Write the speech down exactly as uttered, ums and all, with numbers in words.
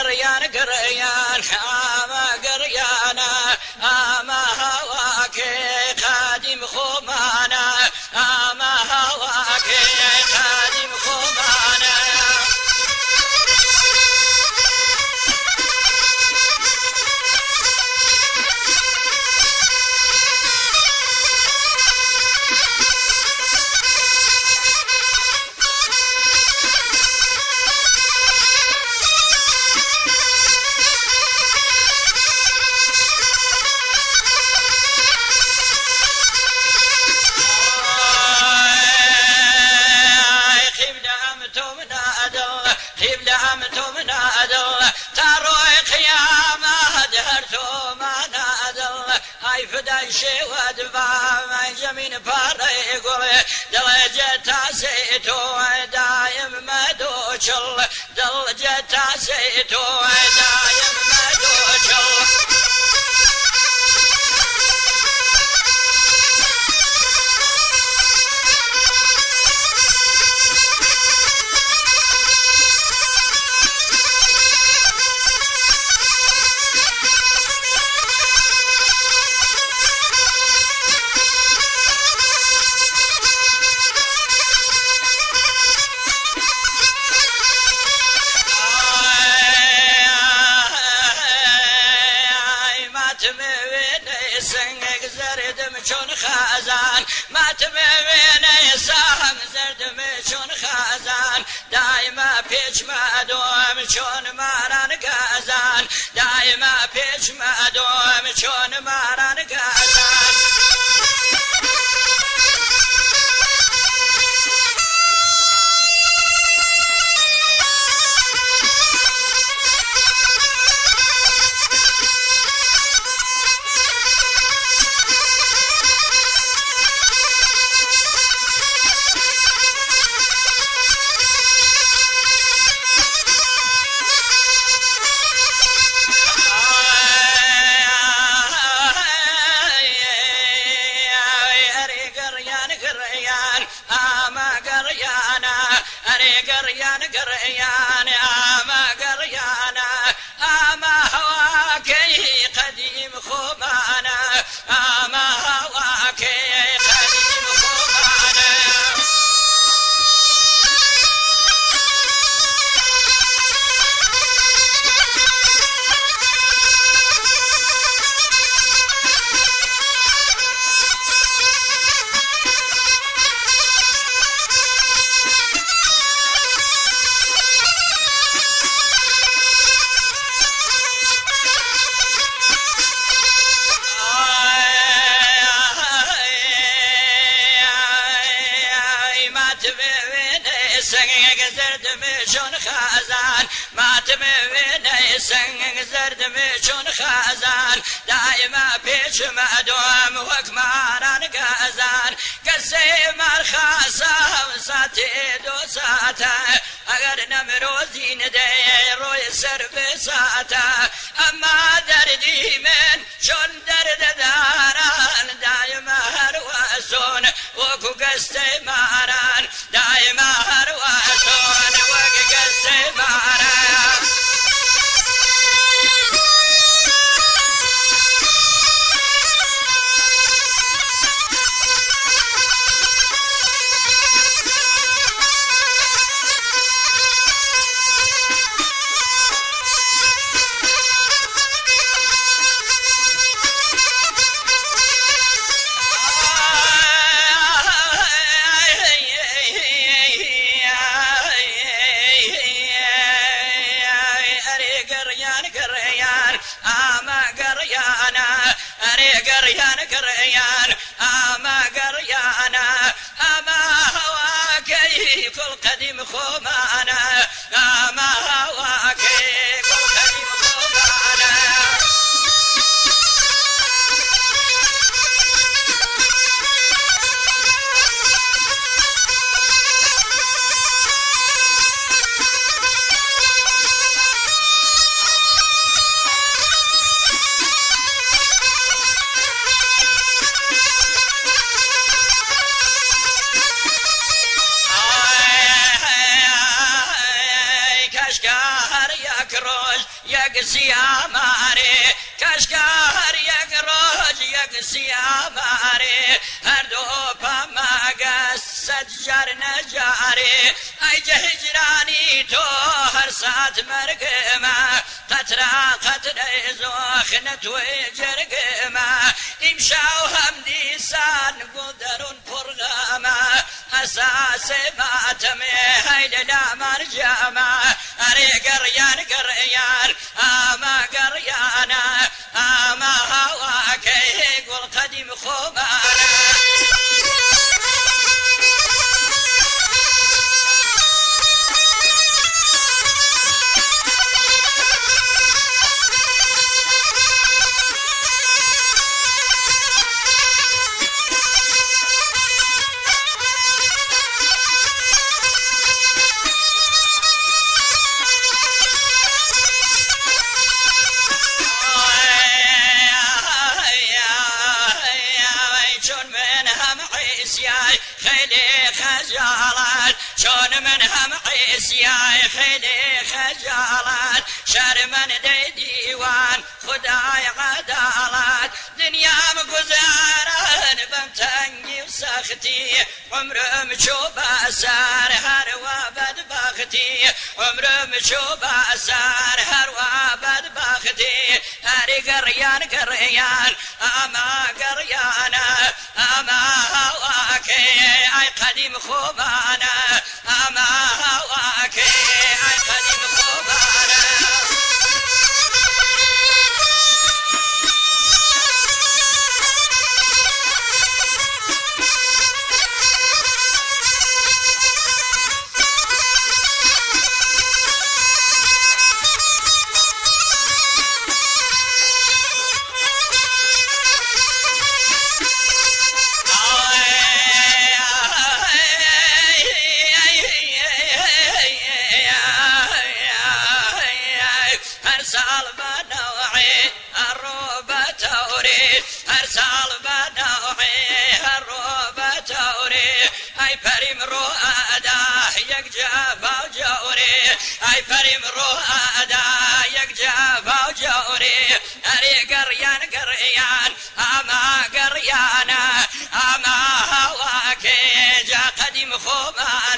قريان قريان أما قريانا أما هواك خادم خمانا أما هواك خادم خمانا فدای شود و زمین پاره گل دل جتا سے تو دایم مدو چل دل جتا سے تو دایم مدو چل چون خزان ما تبين سهم زرد چون خزان دائما پیچ مدوم چون ماران گازان دائما پیچ مدوم چون ماران گازان قريان قريان أما قريانا أما هواكي قديم خمانا أما هواكي قديم خمانا زرد چون خزان ما تبين سنگ زرد چون خزان دائما پیچ مدوم وکماران گازان کسی مرخصا ساتی دو ساتا اگر نمروزی نده روی سر بساتا اما دردی من چون درد داران دائما هر واسون وکو گسته ماران دائما هر واسون وکو گسته ماران قريان قريان أما قريانا أما هواكي كل قديم خمانا أما هواكي كل قديم خمانا یک سیاماره کشکار یک روز یک سیاماره هر دو پامگس سجر نجاره ای جهجرانی تو هر ساعت مرگما قطره قطره زخنه توی جرگما امشاو هم دیسان گل درون پرغما اساس ماتمه هیل مرجما اره گریان گریان اما گریانا اما هوا که گل قدیم خوبانا خیلی خجالت چون من هم عیسیای خیلی خجالت شر من دی دیوان خدای عدالت دنیام گذارن بم تنگی و سختی عمرم چو بسر هر و بدبختی عمرم چو بسر هر و بدبختی هر گریان گریان اما گریانا اما هوا که ای قدیم خوبانا اما هوا که ای قدیم خوبانا سال بنوعي الروبة توري هر سال بنوعي الروبة توري اي بريم رؤادا يك جابا وجوري اي بريم رؤادا يك جابا وجوري اري قريان قريان اما قريانا اما هواكي جا قديم خوبان